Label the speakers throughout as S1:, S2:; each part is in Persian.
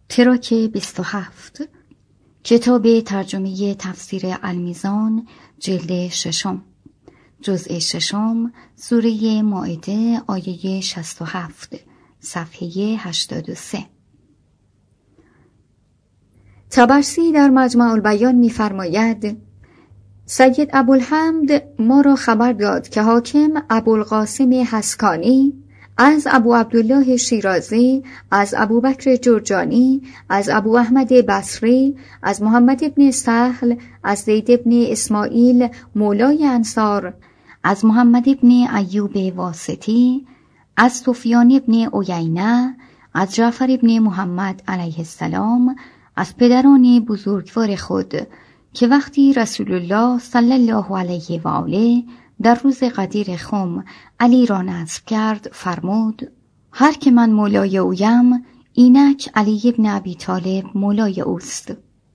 S1: تراک 27 کتاب ترجمه تفسیر المیزان جلد 6 جزء 6 سوره مائده آیه 67 صفحه 83. طبرسی در مجمع البیان می‌فرماید سید ابوالحمد ما را خبر داد که حاکم ابوالقاسم حسکانی از ابو عبدالله شیرازی، از ابوبکر جرجانی، از ابو احمد بصری، از محمد ابن سهل، از زید ابن اسماعیل مولای انصار، از محمد ابن ایوب واسطی، از سفیان ابن عیینه، از جعفر ابن محمد علیه السلام، از پدران بزرگوار خود که وقتی رسول الله صلی الله علیه و آله در روز غدیر خم علی را نصب کرد فرمود هر که من مولای اویم اینک علی ابن ابی طالب مولای اوست.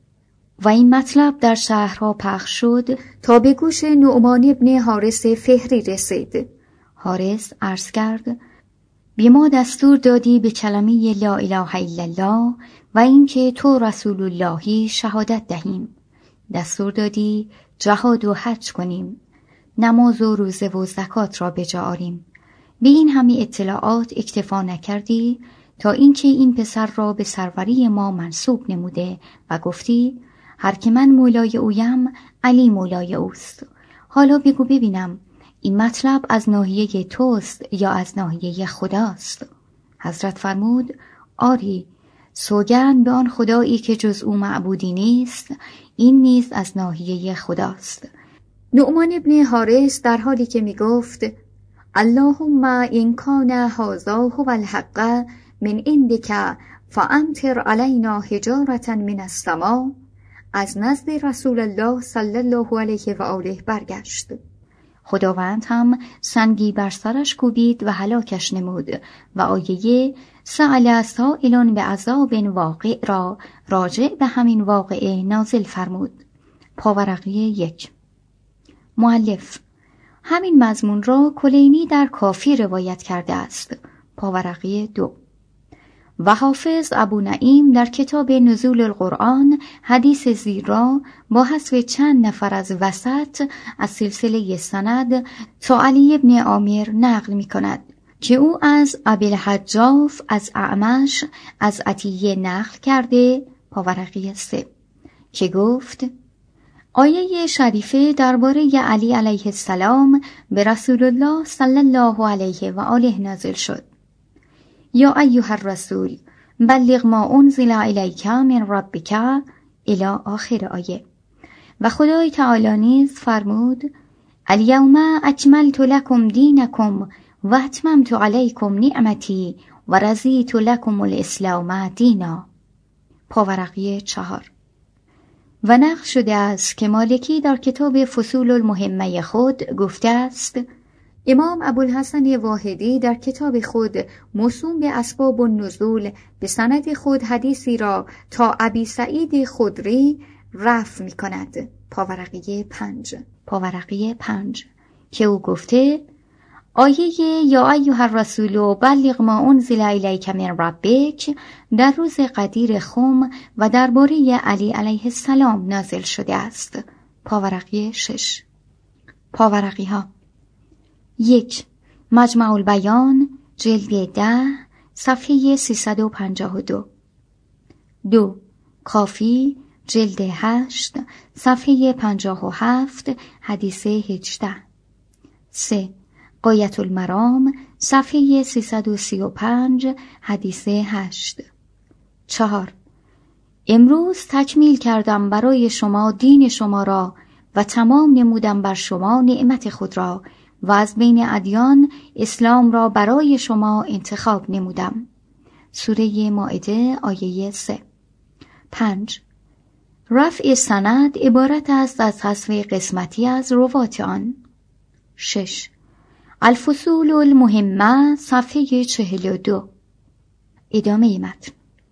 S1: و این مطلب در شهرها پخش شد تا به گوش نعمان ابن حارث فهری رسید. حارث عرض کرد بی ما دستور دادی به کلمه لا اله الا الله و اینکه تو رسول اللهی شهادت دهیم. دستور دادی جهاد و حج کنیم، نماز و روزه و زکات را به جا آریم. به این همه اطلاعات اکتفا نکردی تا اینکه این پسر را به سروری ما منسوب نموده و گفتی هر که من مولای اویم علی مولای اوست. حالا بگو ببینم این مطلب از ناحیه توست یا از ناحیه خداست؟ حضرت فرمود آری، سوگند به آن خدایی که جز او معبودی نیست، این نیز از ناحیه خداست. نعمان ابن حارث در حالی که می گفت اللهم این کان هذا هو الحق من عندک فامطر علینا حجارة من السماء از نزد رسول الله صلی الله علیه و آله برگشت. خداوند هم سنگی بر سرش کوبید و هلاکش نمود و آیه سأل سائل بعذاب واقع را راجع به همین واقعه نازل فرمود. پاورقی 1. مؤلف همین مضمون را کلینی در کافی روایت کرده است. پاورقی 2. و حافظ ابو نعیم در کتاب نزول القرآن حدیث زیر را با حذف چند نفر از وسط از سلسله سند تا علی ابن عامر نقل می کند که او از ابی الحجاف از اعمش از عطیه نقل کرده. پاورقی 3 که گفت آیه شریفه درباره علی علیه السلام به رسول الله صلی الله علیه و آله نازل شد. یا ایها الرسول بلغ ما انزل الیک من ربک الی آخر آیه. و خدای تعالی نیز فرمود الیوم اکملت لکم دینکم و اتممت علیکم نعمتی و رضیت لکم الاسلام دینا. پاورقی 4. و نقل شده است که مالکی در کتاب فصول المهمه خود گفته است امام ابوالحسن واحدی در کتاب خود موسوم به اسباب النزول به سند خود حدیثی را تا ابی سعید خدری رفع می کند. پاورقی 5 که او گفته آیه یا ایها الرسول بلغ ما انزل الیک من ربک در روز غدیر خم و درباره علی علیه السلام نازل شده است. پاورقی 6. پاورقی ها 1. مجمع البیان جلد 10 صفحه 352. 2. کافی جلد 8 صفحه 57 حدیث 18. 3. غایة المرام صفحه 335 حدیث 8. 4. امروز تکمیل کردم برای شما دین شما را و تمام نمودم بر شما نعمت خود را و از بین ادیان اسلام را برای شما انتخاب نمودم. سوره مائده آیه 3. 5. رفع سند عبارت است از حذف قسمتی از روات آن. 6. الفصول المهمه صفحه 42. ادامه متن.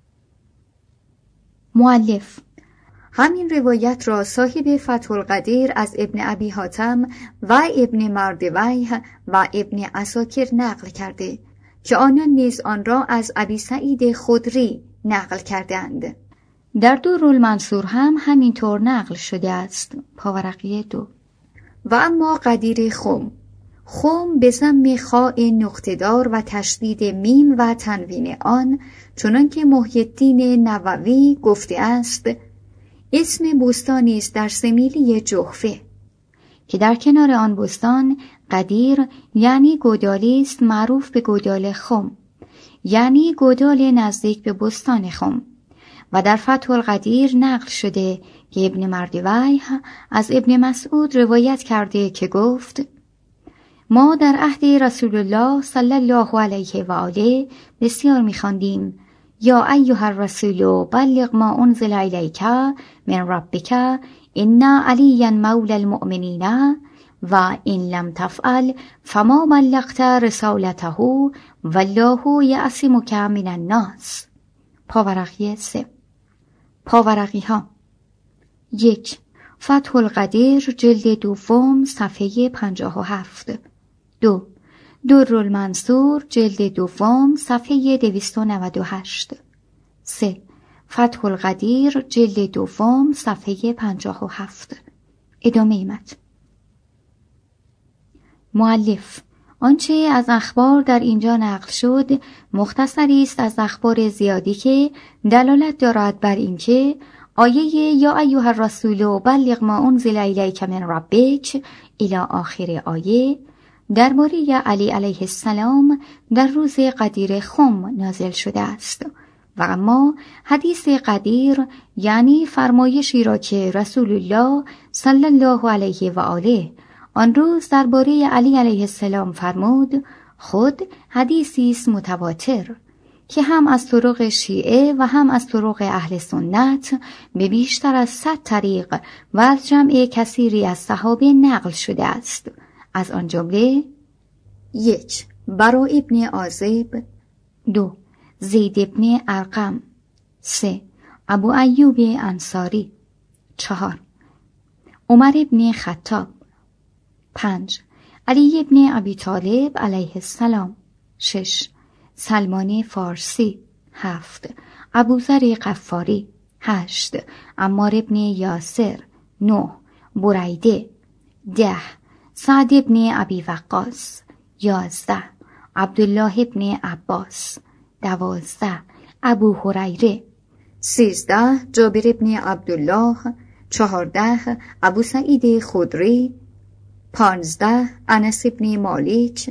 S1: مؤلف همین روایت را صاحب فتح القدیر از ابن ابی حاتم و ابن مردویه و ابن عساکر نقل کرده که آنان نیز آن را از ابی سعید خدری نقل کردند.
S2: در درالمنصور هم همینطور نقل شده است. پاورقی 2.
S1: و اما قدیر خم به ضم خاء نقطه‌دار و تشدید میم و تنوین آن، چنانکه محی الدین نووی گفته است اسم بستانی است در سمیلی جحفه،
S2: که در کنار آن بستان قدیر یعنی گودالی است معروف به گودال خم، یعنی گودال نزدیک به بستان خم. و در فتح القدیر نقل شده که ابن مردویه از ابن مسعود روایت کرده که گفت ما در عهد رسول الله صلی الله علیه و آله بسیار می‌خواندیم یا ایها الرسول بلغ ما انزل الیک من ربک ان علی مولی المؤمنین و ان لم تفعل فما بلغت رسالته والله یعصمک من الناس. پاورقی 3. پاورقی ها: 1. فتح القدیر جلد دوم صفحه 57. 2. درالمنصور جلد دوم صفحه 298. 3. فتح القدیر جلد دوم صفحه 57. ادامه متن. مؤلف: آنچه از اخبار در اینجا نقل شد مختصری است از اخبار زیادی که دلالت دارد بر اینکه آیه یا ایها الرسول بلغ ما انزل الیک من ربک الی آخر آیه درباره علی علیه السلام در روز قدیر خم نازل شده است. و اما حدیث قدیر یعنی فرمایشی را که رسول الله صلی الله علیه و آله آن روز درباره علی علیه السلام فرمود، خود حدیثی است متواتر که هم از طرق شیعه و هم از طرق اهل سنت به بیشتر از 100 طریق و از جمع کثیری از صحابه نقل شده است. از آن جمله:
S1: 1. برا ابن عازب.
S2: 2. زید ابن ارقم. 3. ابو ایوب انصاری. 4. عمر ابن خطاب. 5. علی ابن ابی طالب علیه السلام. 6. سلمان فارسی. 7. ابوذر غفاری. 8. عمار ابن یاسر. 9. بریده. 10. سعد ابن ابی وقاص. 11. عبدالله ابن عباس. 12. ابو هریره.
S1: 13. جابر ابن عبدالله. 14. ابو سعید خدری. 15. انس ابن مالک.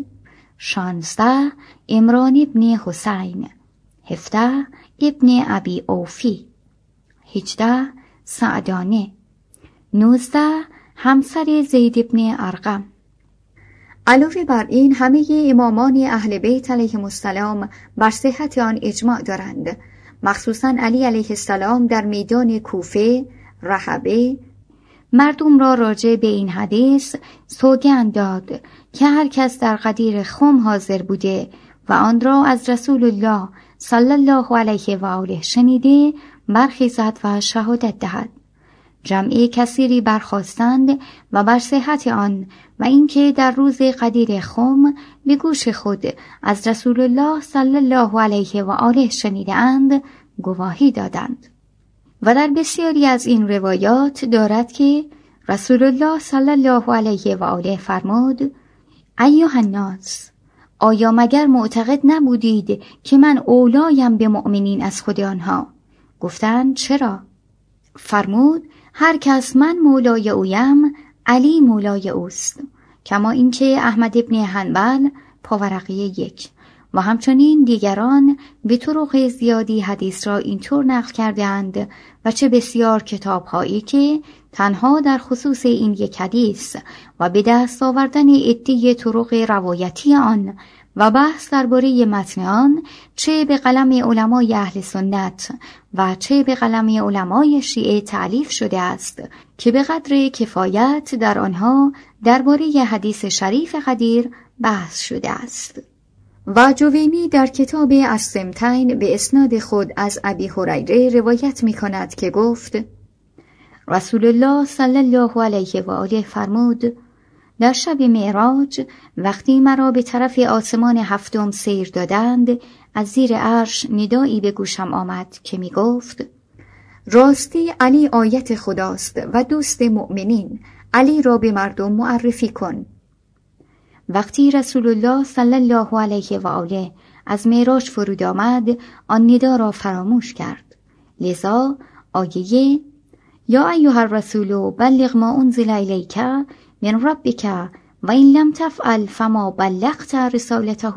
S2: 16. عمران ابن حسین. 17. ابن ابی اوفی. 18. سعدانه. 19. همسر زید ابن ارقم.
S1: علاوه بر این همه امامان اهل بیت علیهم السلام بر صحت آن اجماع دارند، مخصوصا علی علیه السلام در میدان کوفه رحبه مردم را راجع به این حدیث سوگند داد که هر کس در قدیر خم حاضر بوده و آن را از رسول الله صلی الله علیه و آله شنیده برخیزد و شهادت دهد. جمعی کثیری برخاستند و بر صحت آن و اینکه در روز قدیر خم به گوش خود از رسول الله صلی الله علیه و آله شنیده اند گواهی دادند. و در بسیاری از این روایات دارد که رسول الله صلی الله علیه و آله فرمود: ایها الناس، آیا مگر معتقد نبودید که من اولایم به مؤمنین از خود آنها؟ گفتند چرا؟ فرمود: هر کس من مولای اویم، علی مولای اوست. کما اینکه احمد ابن حنبل پاورقی 1 و همچنین دیگران به طرق زیادی حدیث را اینطور نقل کردند و چه بسیار کتاب‌هایی که تنها در خصوص این یک حدیث و به دست آوردن عده طرق روایتی آن و بحث درباره متن آن چه به قلم علمای اهل سنت و چه به قلم علمای شیعه تألیف شده است که به قدر کفایت در آنها درباره حدیث شریف قدیر بحث شده است. و جوینی در کتاب السمتین به اسناد خود از ابی هریره روایت می کند که گفت:
S2: رسول الله صلی الله علیه و آله فرمود: در شب معراج وقتی مرا به طرف آسمان هفتم سیر دادند، از زیر عرش ندایی به گوشم آمد که می گفت:
S1: راستی علی آیت خداست و دوست مؤمنین، علی را به مردم معرفی کن.
S2: وقتی رسول الله صلی الله علیه و آله از معراج فرود آمد، آن ندا را فراموش کرد. لذا آیه یا ایها الرسول بلغ ما انزل الیک من ربک و این لم تفعل فما بلغت رسالته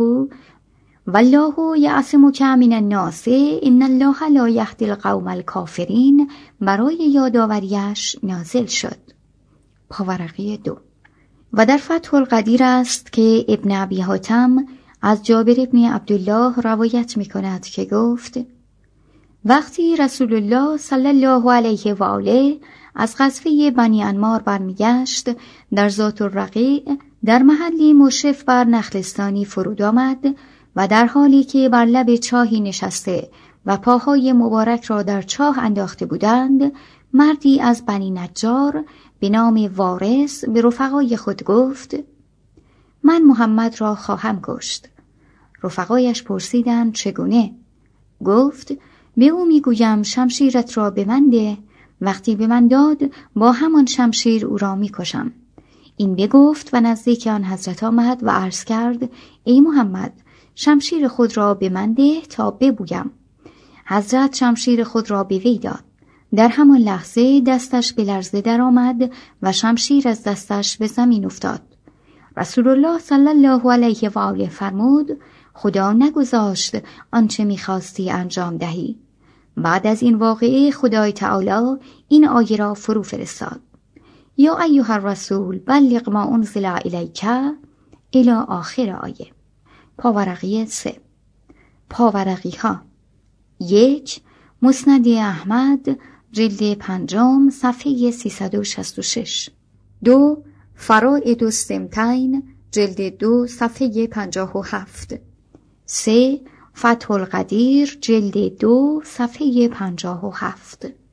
S2: والله یعصمک من الناس ان الله لا یهدی القوم الکافرین برای یادآوریش نازل شد. پاورقی 2. و در فتح القدیر است که ابن ابی حاتم از جابر ابن عبدالله روایت می کند که گفت: وقتی رسول الله صلی الله علیه و آله از غزوه بنی انمار برمیگشت، در ذات الرقیع در محلی مشرف بر نخلستانی فرود آمد و در حالی که بر لب چاهی نشسته و پاهای مبارک را در چاه انداخته بودند، مردی از بنی نجار به نام وارث به رفقای خود گفت: من محمد را خواهم کشت. رفقایش پرسیدند چگونه؟ گفت: به او میگویم شمشیرت را به من ده، وقتی به من داد با همان شمشیر او را میکشم. این بگفت و نزدیک آن حضرت آمد و عرض کرد: ای محمد، شمشیر خود را به من ده تا ببویم. حضرت شمشیر خود را به وی داد. در همان لحظه دستش به لرزه در آمد و شمشیر از دستش به زمین افتاد. رسول الله صلی الله علیه و آله فرمود: خدا نگذاشت آنچه می‌خواستی انجام دهی. بعد از این واقعه خدای تعالی این آیه را فرو فرستاد: یا ایها الرسول بلغ ما انزل الیک الی آخر آیه. پاورقی 3. پاورقی ها: 1. مسند احمد جلد 5 صفحه 366.
S1: 2. فرائد السمتین جلد 2 صفحه 57.
S2: 3. فتح القدیر جلد 2 صفحه 57.